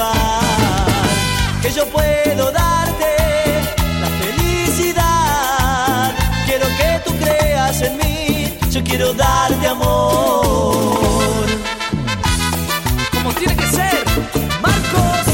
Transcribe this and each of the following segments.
igual, que yo puedo darte la felicidad. Quiero que tú creas en mí, yo quiero darte amor. Como tiene que ser, Marcos.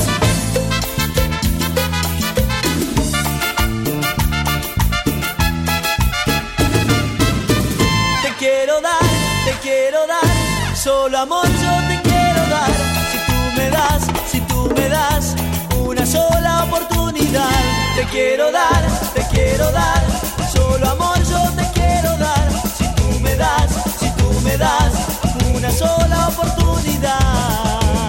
Te quiero dar, solo amor yo te quiero dar. Si tú me das una sola oportunidad. Te quiero dar, solo amor yo te quiero dar. Si tú me das una sola oportunidad.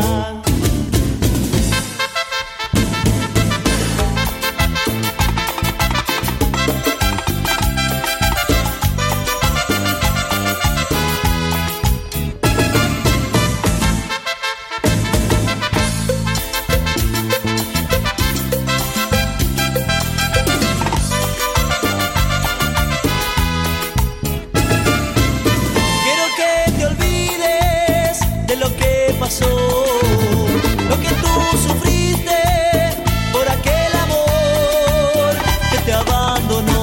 Lo que tú sufriste por aquel amor que te abandonó.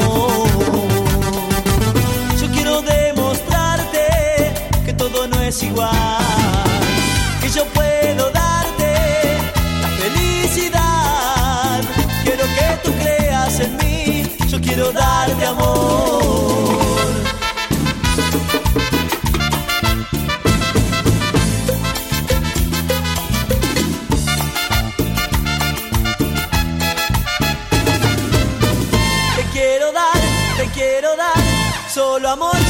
Yo quiero demostrarte que todo no es igual, que yo puedo darte la felicidad. Quiero que tú creas en mí, yo quiero darte amor. Te quiero dar, solo amor